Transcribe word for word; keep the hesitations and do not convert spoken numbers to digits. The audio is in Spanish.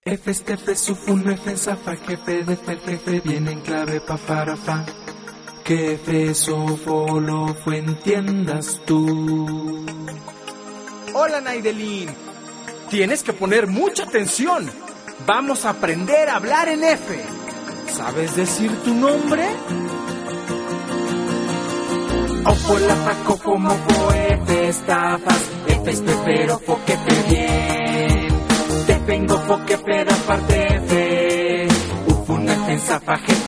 F, F, Sufun, F, Zafa, jefe de F, jefe, viene en clave pa para fa. Que F, Sofo, lo fue, entiendas tú. Hola, Naidelin. Tienes que poner mucha atención. Vamos a aprender a hablar en F. ¿Sabes decir tu nombre? Ofo, la fa, cofo, mofo, F, estafas, F, espero, fo, que te bien. Te vengo, fo, que peda, parte F. Ufun, F, Zafa, jefe,